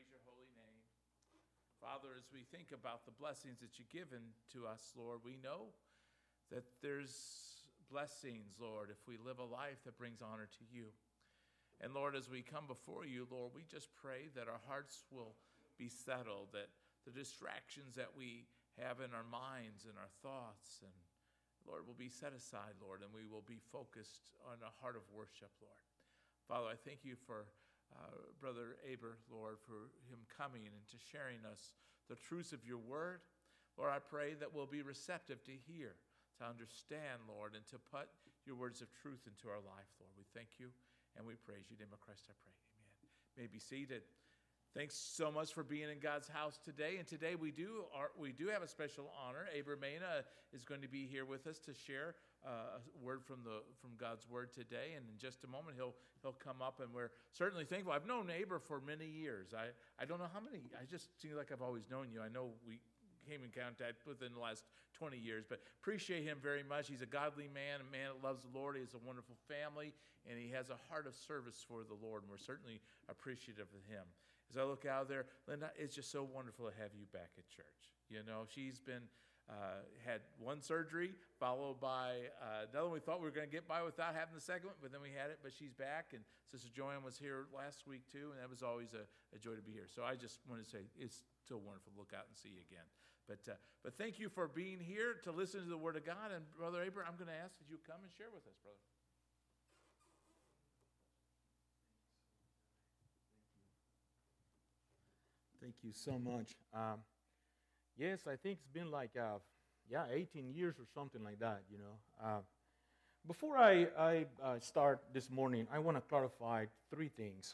your holy name. Father, as we think about the blessings that you've given to us, Lord, we know that there's blessings, Lord, if we live a life that brings honor to you. And Lord, as we come before you, Lord, we just pray that our hearts will be settled, that the distractions that we have in our minds and our thoughts, and Lord, will be set aside, Lord, and we will be focused on a heart of worship, Lord. Father, I thank you for Brother Aber, Lord, for him coming and to sharing us the truths of your word. Lord, I pray that we'll be receptive to hear, to understand, Lord, and to put your words of truth into our life, Lord. We thank you and we praise you. In the name of Christ I pray. Amen. You may be seated. Thanks so much for being in God's house today. And today we do have a special honor. Aber Mena is going to be here with us to share a word from God's word today. And in just a moment he'll come up, and we're certainly thankful. I've known Aber for many years. I don't know how many. I just seem like I've always known you. I know we came in contact within the last 20 years, but appreciate him very much. He's a godly man, a man that loves the Lord. He has a wonderful family, and he has a heart of service for the Lord, and we're certainly appreciative of him. As I look out there, Linda, it's just so wonderful to have you back at church. You know, she's been had one surgery, followed by another one. We thought we were going to get by without having the second one, but then we had it, but she's back. And Sister Joanne was here last week, too, and that was always a joy to be here. So I just want to say it's so wonderful to look out and see you again. But thank you for being here to listen to the Word of God. And Brother Aber, I'm going to ask that you come and share with us, brother. Thank you so much. Yes, I think it's been like 18 years or something like that, you know. Before I start this morning, I want to clarify three things.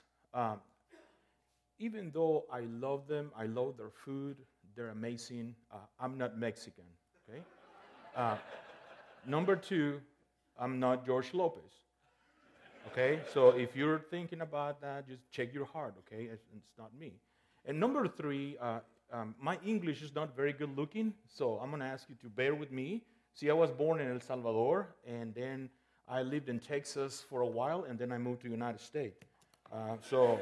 Even though I love them, I love their food, they're amazing, I'm not Mexican, okay? Number two, I'm not George Lopez, okay? So if you're thinking about that, just check your heart, okay? It's not me. And number three, my English is not very good looking, so I'm going to ask you to bear with me. See, I was born in El Salvador, and then I lived in Texas for a while, and then I moved to the United States. So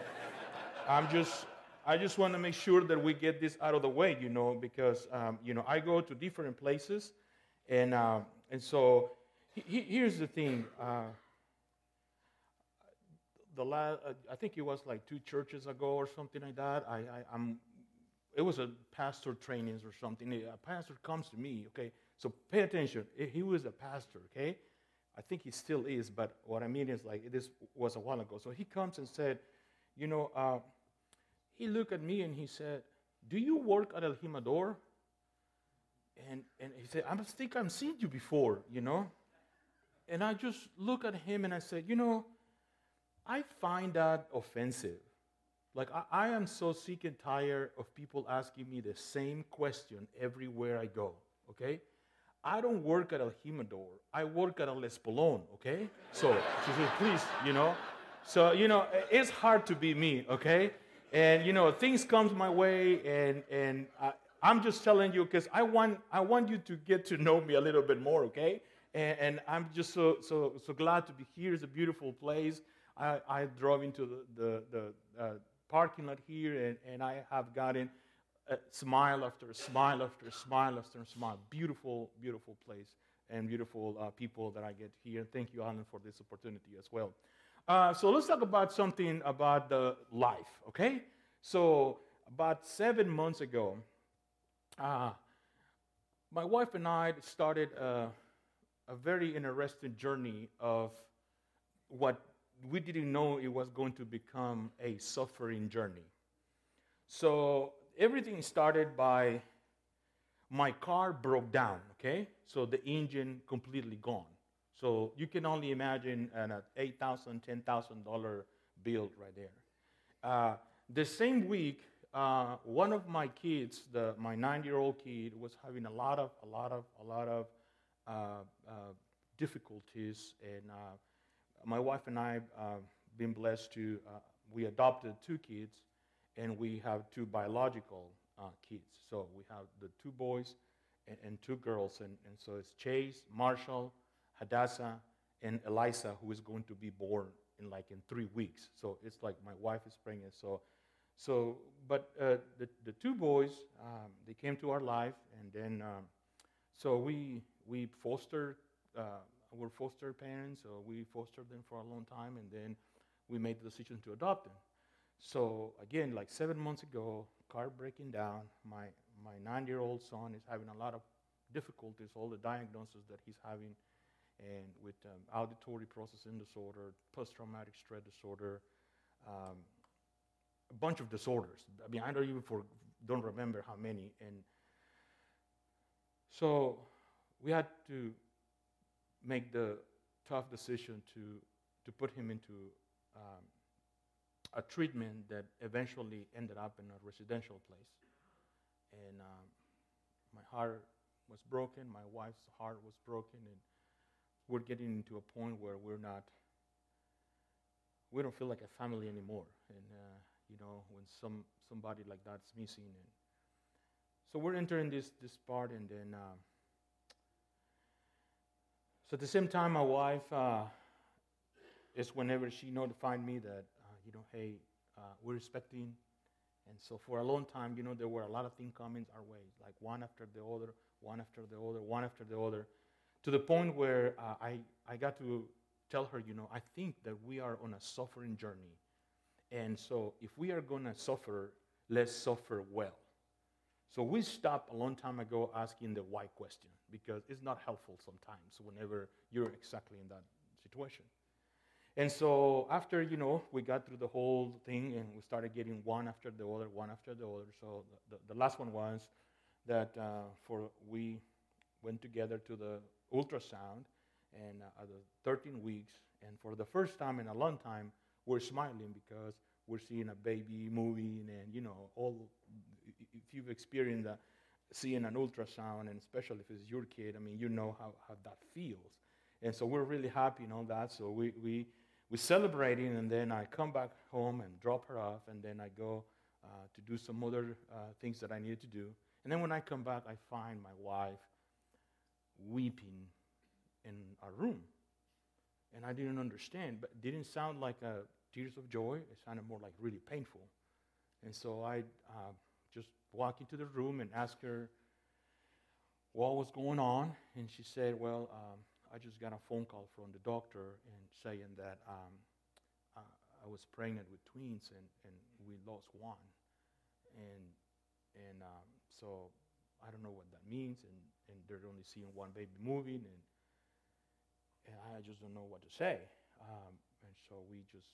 I just want to make sure that we get this out of the way, you know, because, I go to different places, and so here's the thing. I think it was like 2 churches ago or something like that. It was a pastor trainings or something. A pastor comes to me, okay? So pay attention. He was a pastor, okay? I think he still is, but what I mean is like this was a while ago. So he comes and said, he looked at me and he said, "Do you work at El Jimador?" And he said, "I think I've seen you before, you know?" And I just look at him and I said, I find that offensive. Like, I am so sick and tired of people asking me the same question everywhere I go, okay? I don't work at El Jimador. I work at El Espolón, okay? So please, So, it's hard to be me, okay? And, things comes my way, and I'm just telling you because I want you to get to know me a little bit more, okay? And I'm just so glad to be here. It's a beautiful place. I drove into the parking lot here, and I have gotten smile after smile after smile after smile. Beautiful, beautiful place and beautiful people that I get here. Thank you, Alan, for this opportunity as well. So let's talk about something about the life, okay? So about 7 months ago, my wife and I started a very interesting journey of what we didn't know it was going to become a suffering journey. So everything started by my car broke down, okay? So the engine completely gone. So you can only imagine an $8,000, $10,000 bill right there. The same week, one of my kids, my 9-year-old kid, was having a lot of difficulties, and my wife and I been blessed to, we adopted 2 kids, and we have 2 biological kids. So we have the 2 boys and 2 girls, and so it's Chase, Marshall, Hadassah, and Eliza, who is going to be born in 3 weeks. So it's like my wife is pregnant. So So, but the two boys, they came to our life, and then so we fostered. We're foster parents, so we fostered them for a long time, and then we made the decision to adopt them. So again, like 7 months ago, car breaking down. My 9-year-old son is having a lot of difficulties, all the diagnoses that he's having, and with auditory processing disorder, post-traumatic stress disorder, a bunch of disorders. I mean, I don't remember how many. And so we had to make the tough decision to put him into a treatment that eventually ended up in a residential place. And my heart was broken, my wife's heart was broken, and we're getting into a point where we don't feel like a family anymore. And when somebody like that's missing, and so we're entering this part, and then so at the same time, my wife is whenever she notified me that hey, we're expecting. And so for a long time, there were a lot of things coming our way, like one after the other, one after the other, one after the other, to the point where I got to tell her, I think that we are on a suffering journey. And so if we are going to suffer, let's suffer well. So we stopped a long time ago asking the why question, because it's not helpful sometimes whenever you're exactly in that situation. And so after, we got through the whole thing, and we started getting one after the other, one after the other. So the last one was that we went together to the ultrasound, and at the 13 weeks, and for the first time in a long time, we're smiling because we're seeing a baby moving, and, if you've experienced seeing an ultrasound, and especially if it's your kid, I mean, you know how that feels. And so we're really happy and all that. So we're celebrating, and then I come back home and drop her off, and then I go to do some other things that I needed to do. And then when I come back, I find my wife weeping in our room. And I didn't understand, but it didn't sound like tears of joy. It sounded more like really painful. And so I just walked into the room and asked her what was going on. And she said, well, I just got a phone call from the doctor and saying that I was pregnant with twins, and we lost one. And so I don't know what that means, and they're only seeing one baby moving, and I just don't know what to say. And so we just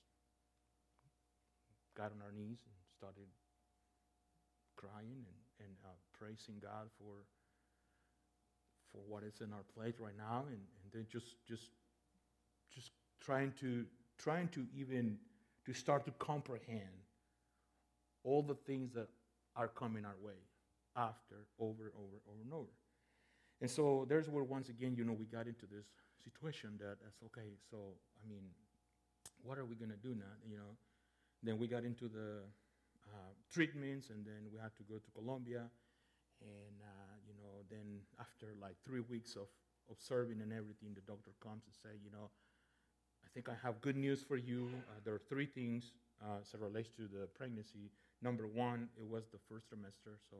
got on our knees and started crying and praising God for what is in our plate right now, and then just trying to even to start to comprehend all the things that are coming our way after over and over. And so there's where once again, we got into this situation that's okay. So I mean, what are we gonna do now? Then we got into the treatments, and then we had to go to Colombia. And, then after like 3 weeks of observing and everything, the doctor comes and says, I think I have good news for you. There are 3 things as it relates to the pregnancy. Number 1, it was the first trimester, so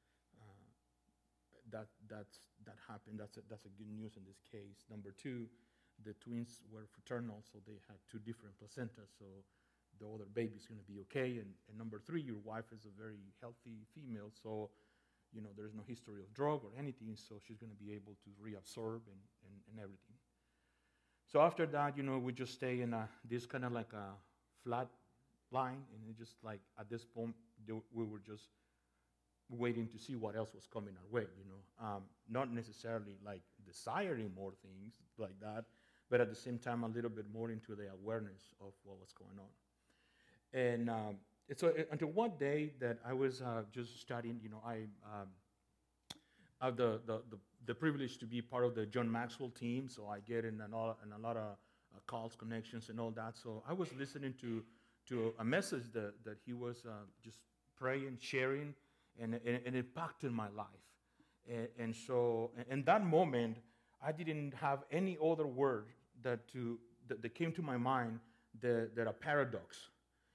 that happened. That's a good news in this case. Number 2, the twins were fraternal, so they had 2 different placentas, so the other baby's going to be okay. And number 3, your wife is a very healthy female, so there's no history of drug or anything, so she's going to be able to reabsorb and everything. So after that, we just stay in this kind of like a flat line, and it just like at this point, we were just waiting to see what else was coming our way, not necessarily like desiring more things like that, but at the same time, a little bit more into the awareness of what was going on. And so until one day that I was just studying, I have the privilege to be part of the John Maxwell team, so I get in a lot of calls, connections, and all that. So I was listening to a message that he was just praying, sharing, and it impacted my life. And so in that moment, I didn't have any other word that came to my mind that a paradox.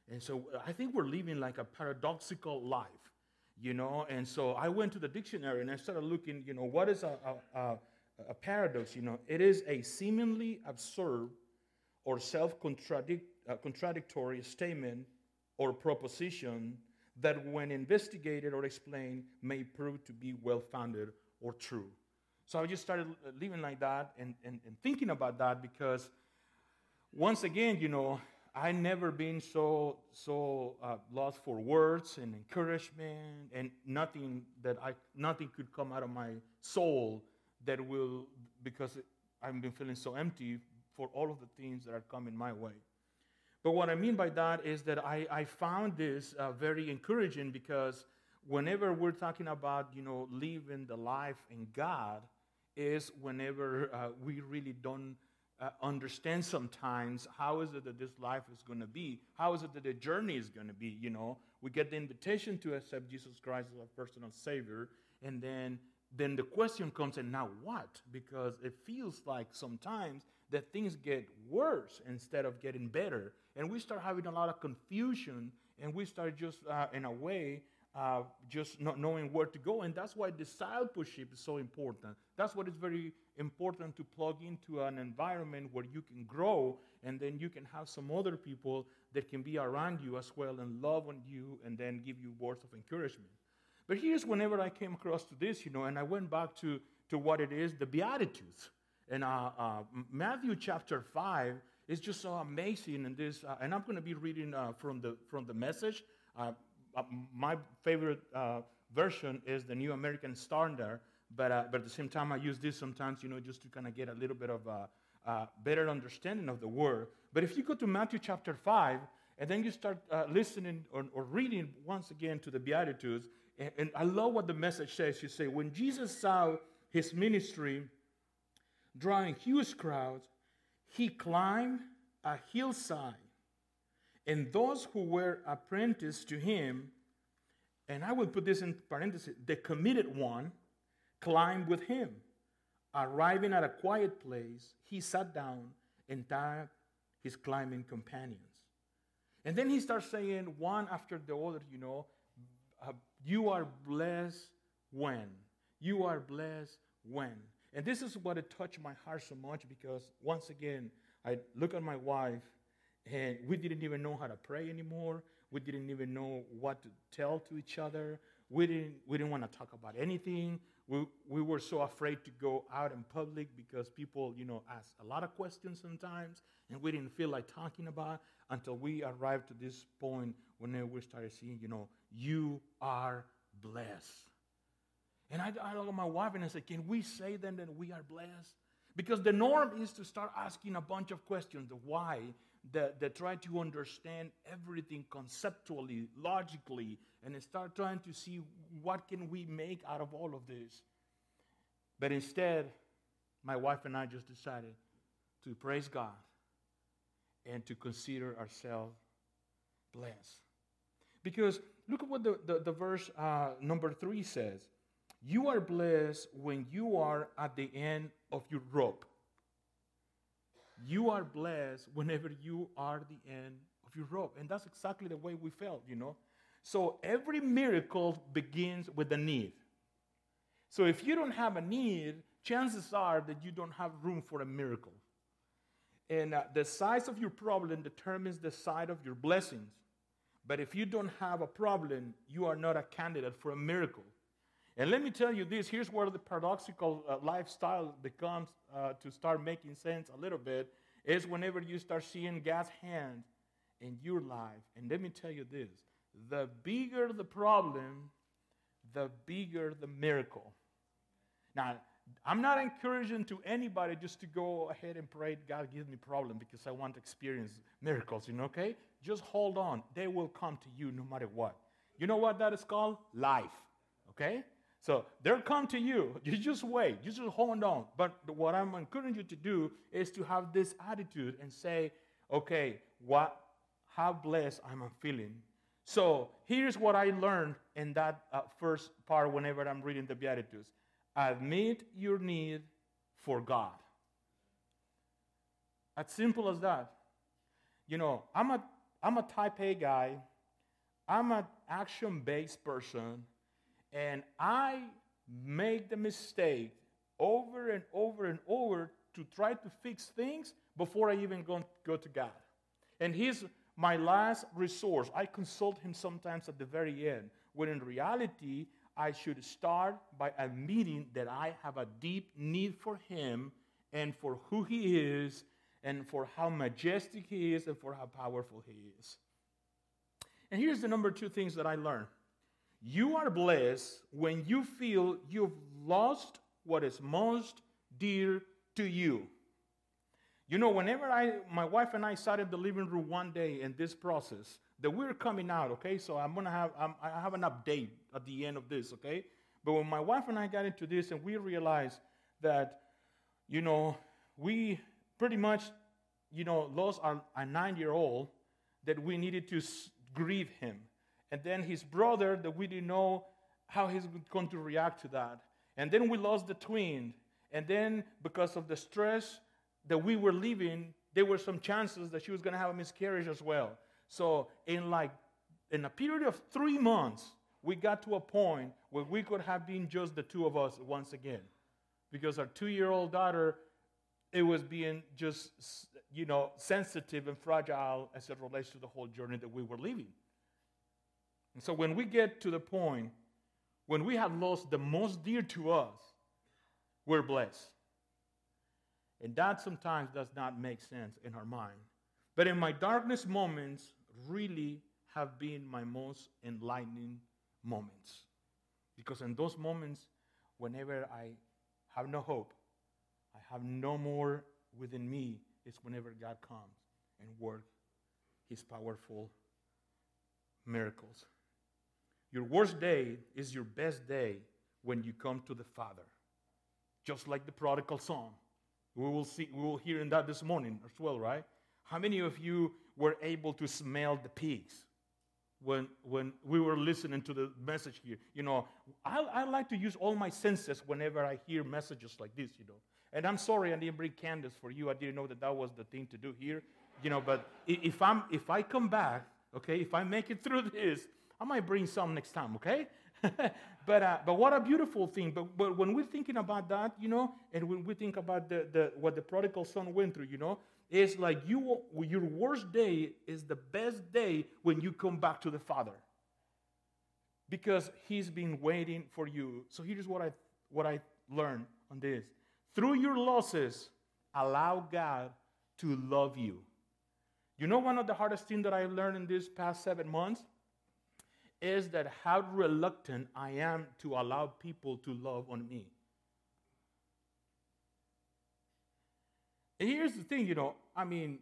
And so I think we're living like a paradoxical life, And so I went to the dictionary and I started looking, what is a paradox? It is a seemingly absurd or self-contradictory statement or proposition that when investigated or explained may prove to be well-founded or true. So I just started living like that and thinking about that because once again, I never been so lost for words and encouragement and nothing could come out of my soul that will, because I've been feeling so empty for all of the things that are coming my way. But what I mean by that is that I found this very encouraging because whenever we're talking about, living the life in God is whenever we really don't understand sometimes how is it that this life is going to be, how is it that the journey is going to be, We get the invitation to accept Jesus Christ as our personal Savior, and then the question comes, and now what? Because it feels like sometimes that things get worse instead of getting better. And we start having a lot of confusion, and we start just, in a way, just not knowing where to go. And that's why discipleship is so important. That's what is very important, to plug into an environment where you can grow, and then you can have some other people that can be around you as well and love on you and then give you words of encouragement. But here's whenever I came across to this, and I went back to what it is, the Beatitudes. And Matthew chapter 5 is just so amazing in this. And I'm going to be reading from the Message. My favorite version is the New American Standard. But at the same time, I use this sometimes, just to kind of get a little bit of a better understanding of the Word. But if you go to Matthew chapter 5, and then you start listening or reading once again to the Beatitudes, and I love what the Message says. You say, when Jesus saw his ministry drawing huge crowds, he climbed a hillside, and those who were apprenticed to him, and I will put this in parentheses, the committed one, climbed with him. Arriving at a quiet place, he sat down and tagged his climbing companions. And then he starts saying one after the other, you are blessed when. You are blessed when. And this is what it touched my heart so much because, once again, I look at my wife, and we didn't even know how to pray anymore. We didn't even know what to tell to each other. We didn't want to talk about anything. We were so afraid to go out in public because people, ask a lot of questions sometimes, and we didn't feel like talking about until we arrived to this point when we started seeing, you are blessed. And I look at my wife and I said, can we say then that we are blessed? Because the norm is to start asking a bunch of questions, the why, that try to understand everything conceptually, logically, and start trying to see what can we make out of all of this. But instead, my wife and I just decided to praise God and to consider ourselves blessed. Because look at what the verse number 3 says. You are blessed when you are at the end of your rope. You are blessed whenever you are at the end of your rope. And that's exactly the way we felt, So every miracle begins with a need. So if you don't have a need, chances are that you don't have room for a miracle. And the size of your problem determines the size of your blessings. But if you don't have a problem, you are not a candidate for a miracle. And let me tell you this, here's where the paradoxical lifestyle becomes to start making sense a little bit, is whenever you start seeing God's hand in your life. And let me tell you this, the bigger the problem, the bigger the miracle. Now, I'm not encouraging to anybody just to go ahead and pray, God, give me problem because I want to experience miracles, okay? Just hold on. They will come to you no matter what. You know what that is called? Life, okay? So they'll come to you. You just wait. You just hold on. But what I'm encouraging you to do is to have this attitude and say, okay, how blessed I'm feeling. So here's what I learned in that first part whenever I'm reading the Beatitudes. Admit your need for God. As simple as that. I'm I'm a type A guy. I'm an action-based person. And I make the mistake over and over and over to try to fix things before I even go to God. And He's my last resource. I consult Him sometimes at the very end, when in reality, I should start by admitting that I have a deep need for Him and for who He is and for how majestic He is and for how powerful He is. And here's the number 2 things that I learned. You are blessed when you feel you've lost what is most dear to you. You know, whenever my wife and I sat in the living room one day in this process, that we're coming out, okay? So I have an update at the end of this, okay? But when my wife and I got into this and we realized that, you know, we pretty much, you know, lost a 9-year-old, that we needed to grieve him. And then his brother, that we didn't know how he's going to react to that. And then we lost the twin. And then because of the stress that we were living, there were some chances that she was going to have a miscarriage as well. So in a period of 3 months, we got to a point where we could have been just the two of us once again. Because our 2-year-old daughter, it was being just, you know, sensitive and fragile as it relates to the whole journey that we were living. And so when we get to the point when we have lost the most dear to us, we're blessed. And that sometimes does not make sense in our mind. But in my darkest moments, really have been my most enlightening moments. Because in those moments, whenever I have no hope, I have no more within me, it's whenever God comes and works His powerful miracles. Your worst day is your best day when you come to the Father. Just like the prodigal son. We will hear in that this morning as well, right? How many of you were able to smell the pigs when we were listening to the message here? You know, I like to use all my senses whenever I hear messages like this, you know. And I'm sorry I didn't bring candles for you. I didn't know that was the thing to do here. You know, but if I come back, okay, if I make it through this, I might bring some next time, okay? But what a beautiful thing. But when we're thinking about that, you know, and when we think about what the prodigal son went through, you know, it's like your worst day is the best day when you come back to the Father. Because He's been waiting for you. So here's what I learned on this. Through your losses, allow God to love you. You know, one of the hardest things that I learned in these past 7 months is that how reluctant I am to allow people to love on me. And here's the thing, you know, I mean,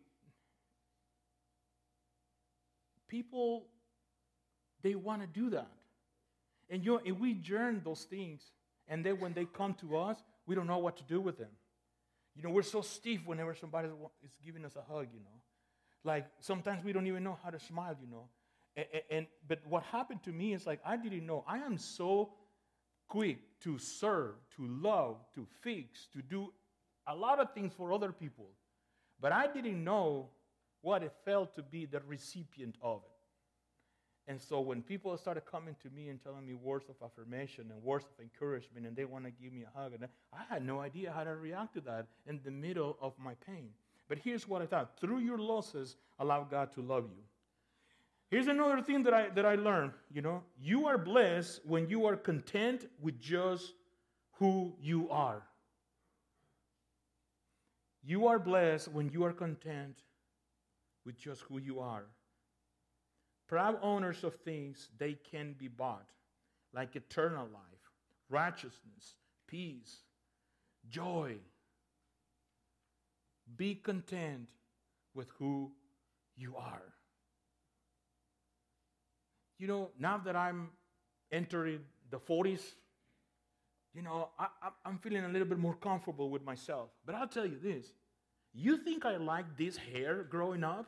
people, they want to do that. And, you know, and we yearn those things. And then when they come to us, we don't know what to do with them. You know, we're so stiff whenever somebody is giving us a hug, you know. Like, sometimes we don't even know how to smile, you know. But what happened to me is like, I didn't know. I am so quick to serve, to love, to fix, to do a lot of things for other people. But I didn't know what it felt to be the recipient of it. And so when people started coming to me and telling me words of affirmation and words of encouragement, and they want to give me a hug, and I had no idea how to react to that in the middle of my pain. But here's what I thought. Through your losses, allow God to love you. Here's another thing that I learned, you know. You are blessed when you are content with just who you are. You are blessed when you are content with just who you are. Proud owners of things, they can be bought, like eternal life, righteousness, peace, joy. Be content with who you are. You know, now that I'm entering the 40s, you know, I'm feeling a little bit more comfortable with myself. But I'll tell you this. You think I liked this hair growing up?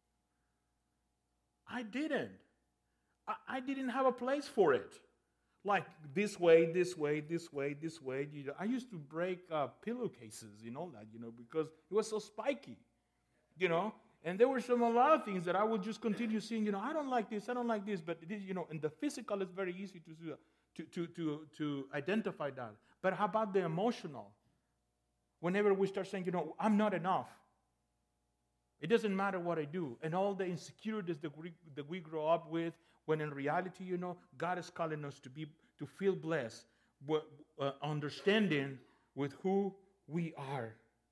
I didn't. I didn't have a place for it. Like this way, this way, this way, this way. You know, I used to break pillowcases, you know that, you know, because it was so spiky, you know. And there were a lot of things that I would just continue seeing, I don't like this, but it is, in the physical, it's very easy to do that, to identify that. But how about the emotional? Whenever we start saying, I'm not enough. It doesn't matter what I do. And all the insecurities that we grow up with, when in reality, God is calling us to feel blessed, understanding with who we are.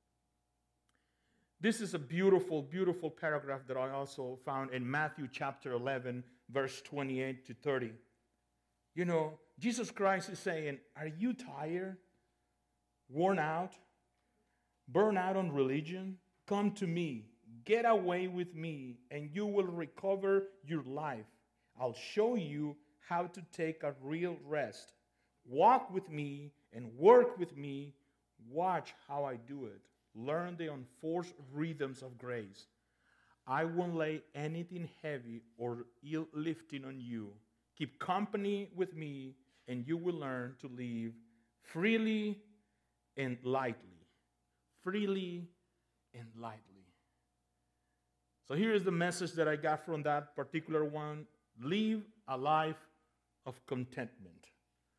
This is a beautiful, beautiful paragraph that I also found in Matthew chapter 11, verse 28 to 30. Jesus Christ is saying, are you tired, worn out, burned out on religion? Come to me, get away with me, and you will recover your life. I'll show you how to take a real rest. Walk with me and work with me. Watch how I do it. Learn the unforced rhythms of grace. I won't lay anything heavy or ill lifting on you. Keep company with me, and you will learn to live freely and lightly. Freely and lightly. So here is the message that I got from that particular one. Live a life of contentment.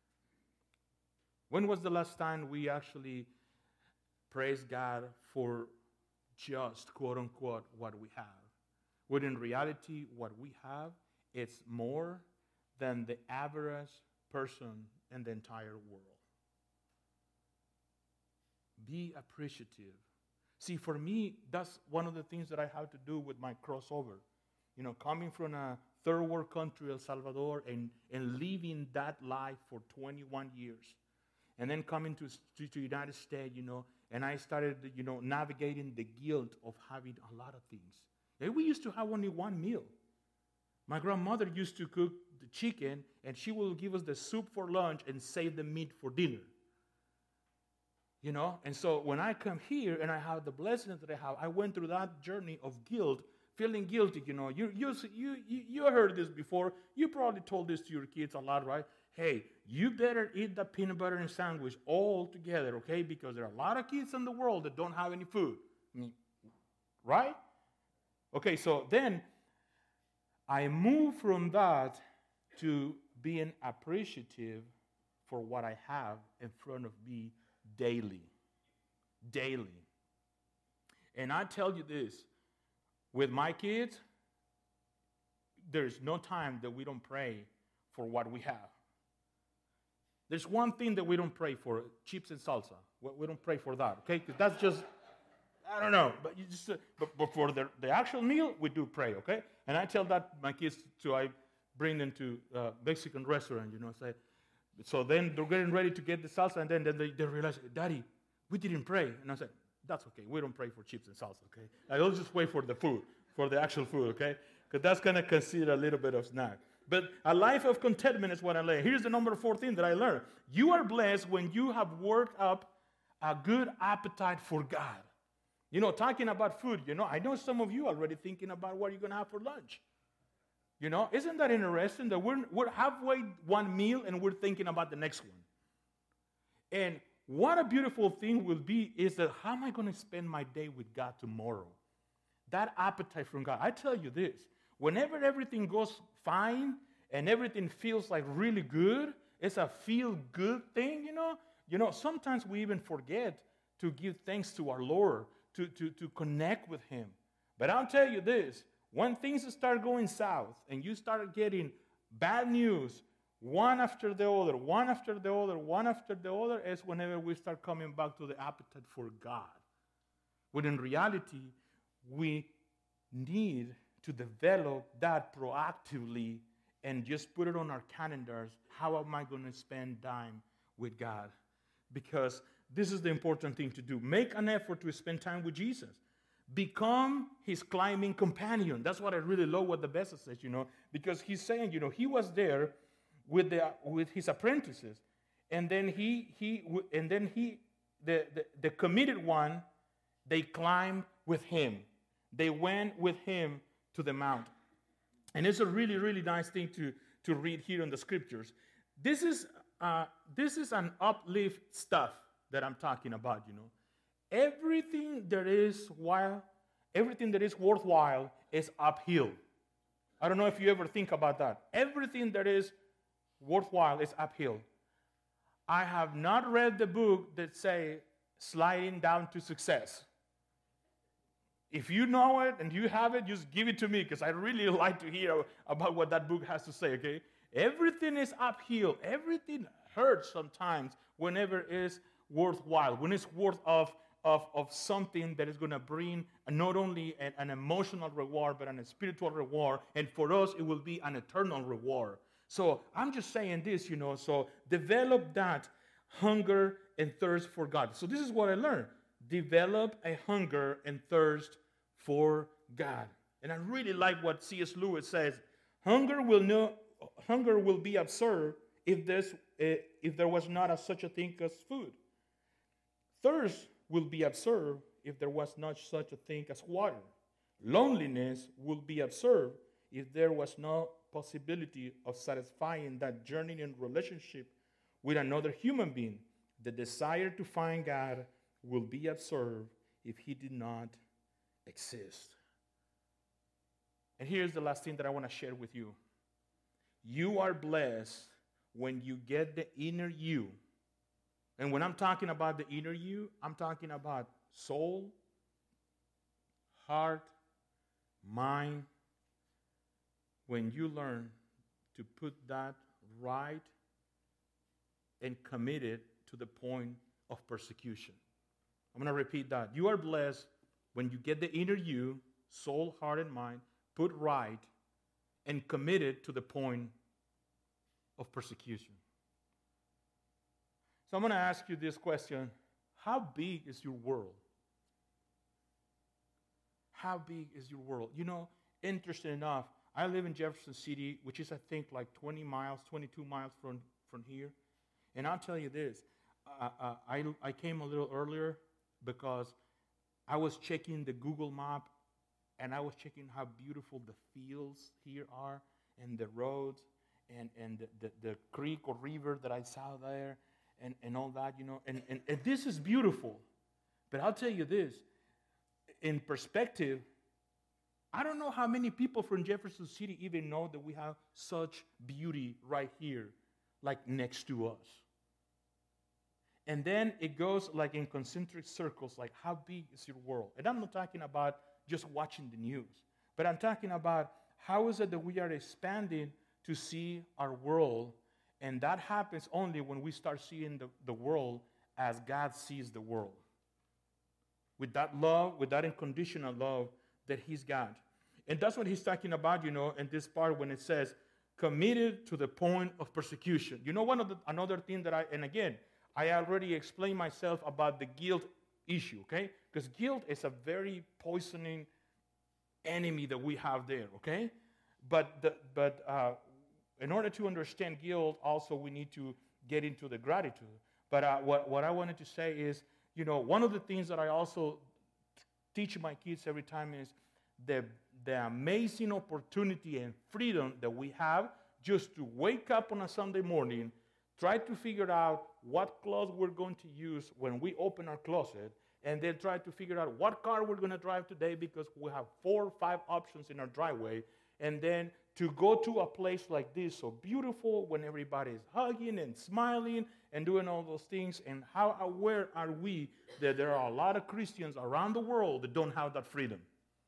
When was the last time we actually praise God for just, quote unquote, what we have? When in reality, what we have, it's more than the average person in the entire world. Be appreciative. See, for me, that's one of the things that I have to do with my crossover. Coming from a third world country, El Salvador, and living that life for 21 years. And then coming to the United States, and I started, navigating the guilt of having a lot of things. And we used to have only one meal. My grandmother used to cook the chicken, and she will give us the soup for lunch and save the meat for dinner. And so when I come here and I have the blessings that I have, I went through that journey of guilt, feeling guilty. You heard this before. You probably told this to your kids a lot, right? Hey, you better eat that peanut butter and sandwich all together, okay? Because there are a lot of kids in the world that don't have any food. Right? Okay, so then I moved from that to being appreciative for what I have in front of me daily. Daily. And I tell you this, with my kids, there's no time that we don't pray for what we have. There's one thing that we don't pray for, chips and salsa. We don't pray for that, okay? Because that's just, I don't know. But for the actual meal, we do pray, okay? And I tell that my kids, I bring them to a Mexican restaurant, say. So then they're getting ready to get the salsa, and then they realize, Daddy, we didn't pray. And I said, that's okay. We don't pray for chips and salsa, okay? I'll just wait for the food, for the actual food, okay? Because that's going to consider a little bit of snack. But a life of contentment is what I learned. Here's the number 14 that I learned. You are blessed when you have worked up a good appetite for God. Talking about food, I know some of you are already thinking about what you're going to have for lunch. Isn't that interesting that we're halfway one meal and we're thinking about the next one? And what a beautiful thing will be is that how am I going to spend my day with God tomorrow? That appetite from God. I tell you this, whenever everything goes fine and everything feels like really good, it's a feel-good thing, sometimes we even forget to give thanks to our Lord, to connect with Him. But I'll tell you this, when things start going south and you start getting bad news, one after the other, is whenever we start coming back to the appetite for God. When in reality, we need to develop that proactively and just put it on our calendars. How am I going to spend time with God? Because this is the important thing to do. Make an effort to spend time with Jesus. Become His climbing companion. That's what I really love what the Bessa says, because he's saying, he was there with his apprentices, and then the committed one, they climbed with him. They went with him to the mount. And it's a really, really nice thing to read here in the scriptures. This is an uplift stuff that I'm talking about, Everything there is, while everything that is worthwhile is uphill. I don't know if you ever think about that. Everything that is worthwhile is uphill. I have not read the book that say sliding down to success. If you know it and you have it, just give it to me, because I really like to hear about what that book has to say, okay? Everything is uphill. Everything hurts sometimes whenever it is worthwhile, when it's worth of something that is going to bring not only an emotional reward, but a spiritual reward. And for us, it will be an eternal reward. So I'm just saying this, so develop that hunger and thirst for God. So this is what I learned. Develop a hunger and thirst for God. And I really like what C.S. Lewis says. Hunger will be absurd if there was not such a thing as food. Thirst will be absurd if there was not such a thing as water. Loneliness will be absurd if there was no possibility of satisfying that yearning in relationship with another human being. The desire to find God will be absurd if he did not exist. And here's the last thing that I want to share with you. You are blessed when you get the inner you. And when I'm talking about the inner you, I'm talking about soul, heart, mind. When you learn to put that right and commit it to the point of persecution. I'm going to repeat that. You are blessed when you get the inner you, soul, heart, and mind, put right and committed to the point of persecution. So I'm going to ask you this question. How big is your world? How big is your world? Interesting enough, I live in Jefferson City, which is, I think, like 20 miles, 22 miles from here. And I'll tell you this. I came a little earlier because I was checking the Google map, and I was checking how beautiful the fields here are, and the roads, and the creek or river that I saw there, and all that, And this is beautiful. But I'll tell you this. In perspective, I don't know how many people from Jefferson City even know that we have such beauty right here, like next to us. And then it goes like in concentric circles, like how big is your world? And I'm not talking about just watching the news, but I'm talking about how is it that we are expanding to see our world, and that happens only when we start seeing the world as God sees the world. With that love, with that unconditional love that he's got. And that's what he's talking about, in this part when it says, committed to the point of persecution. Another thing that I already explained myself about the guilt issue, okay? Because guilt is a very poisoning enemy that we have there, okay? But in order to understand guilt, also we need to get into the gratitude. But what I wanted to say is, one of the things that I also teach my kids every time is the amazing opportunity and freedom that we have just to wake up on a Sunday morning, try to figure out what clothes we're going to use when we open our closet, and then try to figure out what car we're going to drive today because we have 4 or 5 options in our driveway, and then to go to a place like this, so beautiful, when everybody's hugging and smiling and doing all those things. And how aware are we that there are a lot of Christians around the world that don't have that freedom?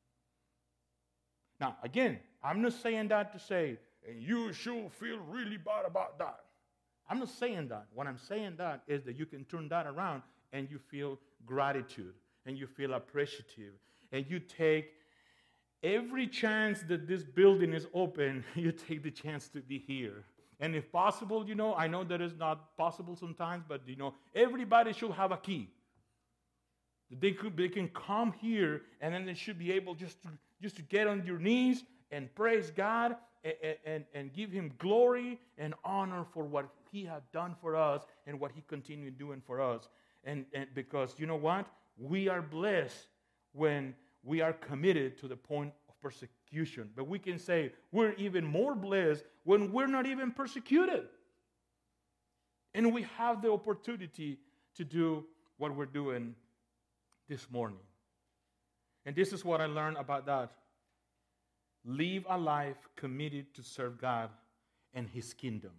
Now, again, I'm not saying that to say, and you should feel really bad about that. I'm not saying that. What I'm saying that is that you can turn that around and you feel gratitude and you feel appreciative and you take every chance that this building is open, you take the chance to be here. And if possible, I know that is not possible sometimes, but everybody should have a key. They can come here, and then they should be able just to get on your knees and praise God and give him glory and honor for what he had done for us and what he continued doing for us. And because you know what? We are blessed when we are committed to the point of persecution. But we can say we're even more blessed when we're not even persecuted. And we have the opportunity to do what we're doing this morning. And this is what I learned about that. Live a life committed to serve God and His kingdom.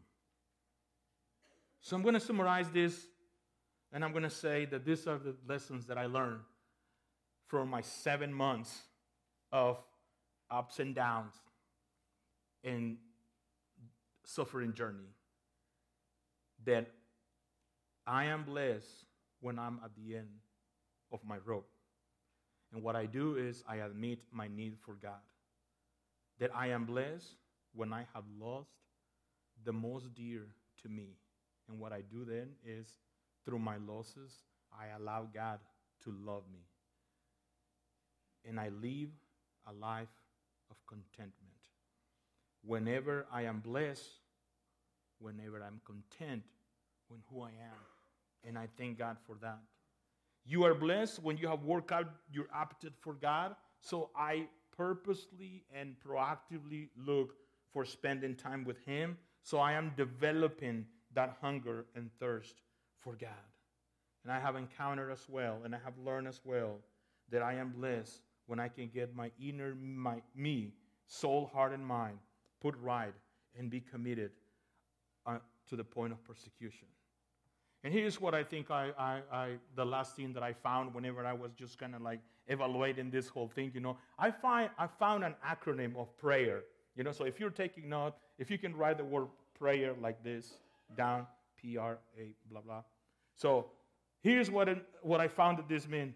So I'm going to summarize this, and I'm going to say that these are the lessons that I learned from my 7 months of ups and downs and suffering journey. That I am blessed when I'm at the end of my rope. And what I do is I admit my need for God. That I am blessed when I have lost the most dear to me. And what I do then is, through my losses, I allow God to love me. And I live a life of contentment. Whenever I am blessed, whenever I'm content with who I am. And I thank God for that. You are blessed when you have worked out your appetite for God. So I purposely and proactively look for spending time with Him. So I am developing that hunger and thirst for God. And I have encountered as well, and I have learned as well, that I am blessed when I can get my inner me, soul, heart, and mind put right and be committed to the point of persecution. And here's what I think the last thing that I found whenever I was just kind of like evaluating this whole thing, I found an acronym of prayer. So if you're taking note, if you can write the word prayer like this down, P-R-A, blah, blah. So here's what I found that this means.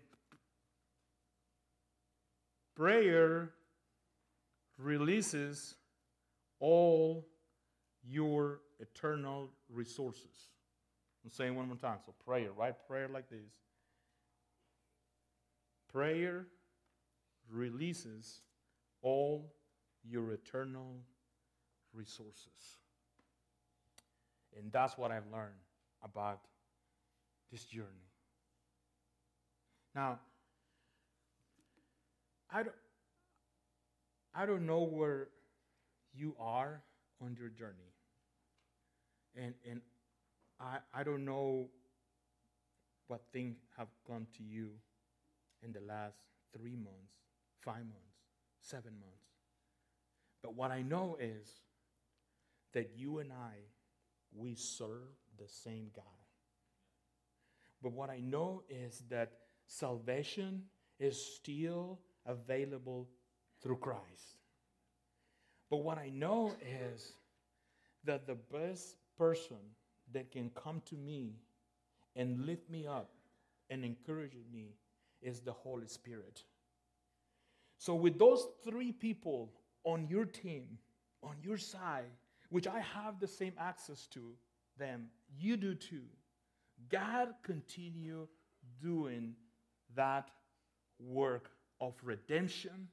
Prayer releases all your eternal resources. I'm saying one more time. So prayer, right? Prayer like this. Prayer releases all your eternal resources. And that's what I've learned about this journey. Now, I don't know where you are on your journey. And I don't know what things have come to you in the last 3 months, 5 months, 7 months. But what I know is that you and I, we serve the same God. But what I know is that salvation is still available through Christ. But what I know is that the best person that can come to me and lift me up and encourage me is the Holy Spirit. So with those 3 people on your team, on your side, which I have the same access to them, you do too. God continue doing that work of redemption,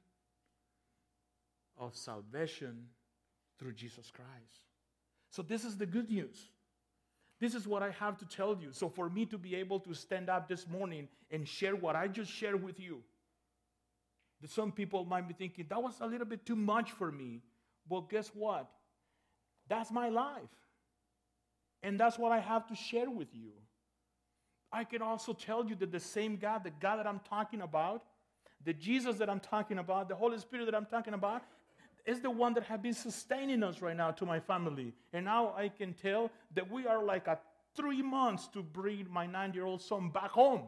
of salvation through Jesus Christ. So this is the good news. This is what I have to tell you. So for me to be able to stand up this morning and share what I just shared with you, that some people might be thinking, that was a little bit too much for me. Well, guess what? That's my life. And that's what I have to share with you. I can also tell you that the same God, the God that I'm talking about, the Jesus that I'm talking about, the Holy Spirit that I'm talking about, is the one that has been sustaining us right now to my family. And now I can tell that we are like at 3 months to bring my 9-year-old son back home.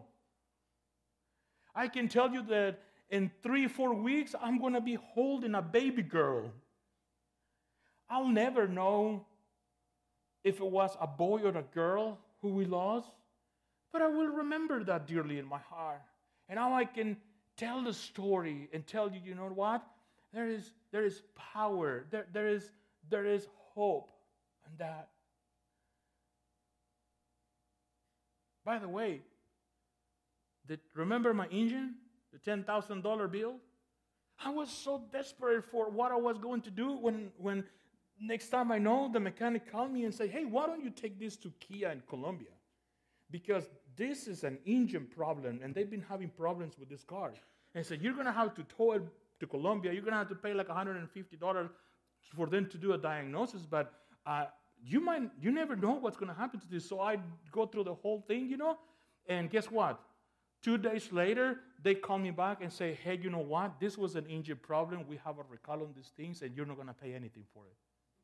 I can tell you that in 3-4 weeks, I'm going to be holding a baby girl. I'll never know if it was a boy or a girl who we lost, but I will remember that dearly in my heart. And now I can tell the story and tell you, you know what? There is power. There is hope in that. By the way, remember my engine? The $10,000 bill? I was so desperate for what I was going to do when next time I know, the mechanic called me and said, hey, why don't you take this to Kia in Colombia? Because this is an engine problem, and they've been having problems with this car. And I said, you're going to have to tow it to Colombia. You're going to have to pay like $150 for them to do a diagnosis, but you never know what's going to happen to this. So I go through the whole thing, and guess what? 2 days later, they call me back and say, hey, you know what? This was an engine problem. We have a recall on these things, and you're not going to pay anything for it.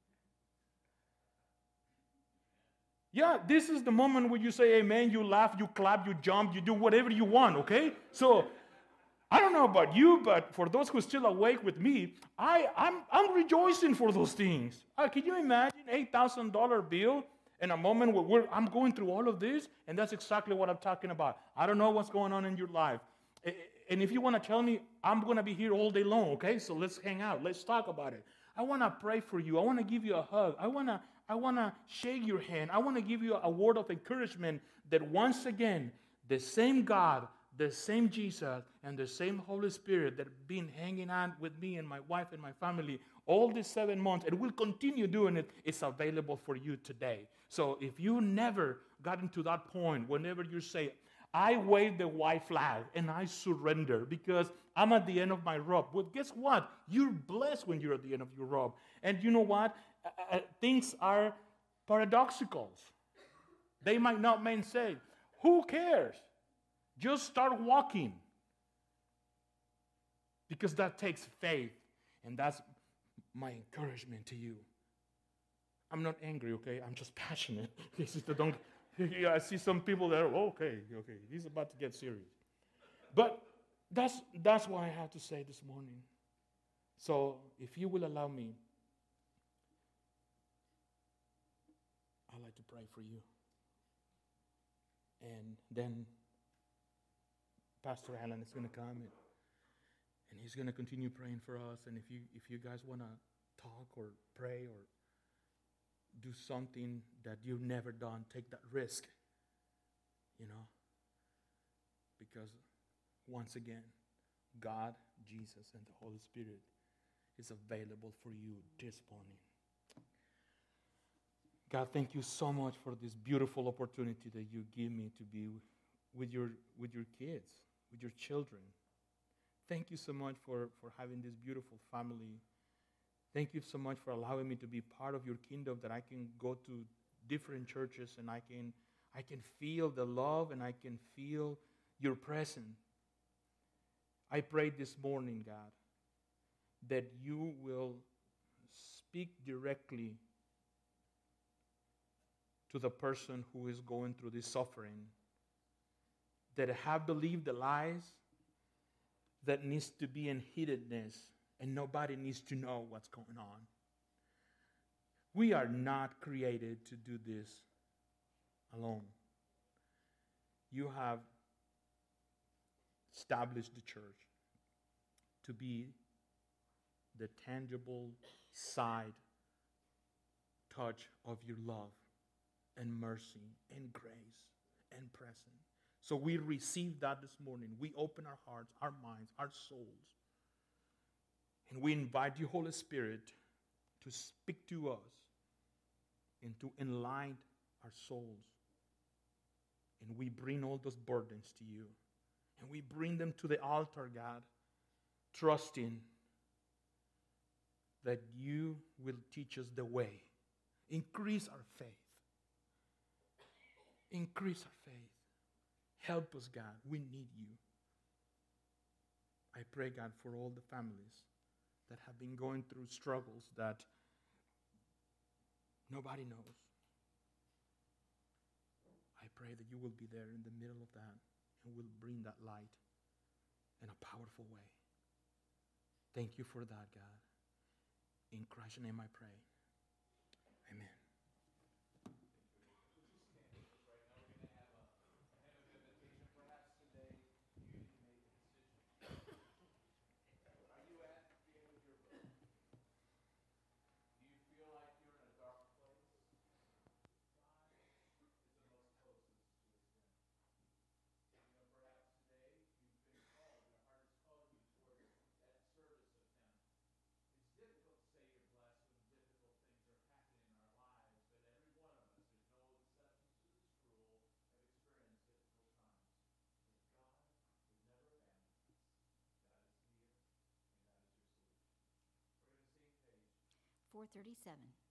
Yeah, this is the moment where you say amen, you laugh, you clap, you jump, you do whatever you want, okay? So, I don't know about you, but for those who are still awake with me, I'm rejoicing for those things. Can you imagine $8,000 bill in a moment where I'm going through all of this? And that's exactly what I'm talking about. I don't know what's going on in your life. And if you want to tell me, I'm going to be here all day long, okay? So let's hang out. Let's talk about it. I want to pray for you. I want to give you a hug. I want to shake your hand. I want to give you a word of encouragement that once again, the same God, the same Jesus, and the same Holy Spirit that have been hanging out with me and my wife and my family all these 7 months and will continue doing it, is available for you today. So if you never gotten to that point, whenever you say, I wave the white flag and I surrender because I'm at the end of my rope. Well, guess what? You're blessed when you're at the end of your rope. And you know what? Things are paradoxical. They might not make sense. Who cares? Just start walking. Because that takes faith. And that's my encouragement to you. I'm not angry, okay? I'm just passionate. I see some people that are, okay, he's about to get serious. But that's what I have to say this morning. So if you will allow me, I'd like to pray for you. And then Pastor Alan is going to come and he's going to continue praying for us. And if you guys want to talk or pray or do something that you've never done, take that risk, because once again, God, Jesus, and the Holy Spirit is available for you this morning. God, thank you so much for this beautiful opportunity that you give me to be with your kids, with your children. Thank you so much for having this beautiful family. Thank you so much for allowing me to be part of your kingdom, that I can go to different churches and I can feel the love and I can feel your presence. I pray this morning, God, that you will speak directly to the person who is going through this suffering, that have believed the lies, that needs to be in hiddenness, and nobody needs to know what's going on. We are not created to do this alone. You have established the church to be the tangible side touch of your love and mercy and grace and presence. So we receive that this morning. We open our hearts, our minds, our souls. And we invite you, Holy Spirit, to speak to us and to enlighten our souls. And we bring all those burdens to you. And we bring them to the altar, God, trusting that you will teach us the way. Increase our faith. Increase our faith. Help us, God. We need you. I pray, God, for all the families that have been going through struggles that nobody knows. I pray that you will be there in the middle of that and will bring that light in a powerful way. Thank you for that, God. In Christ's name I pray. Amen. .437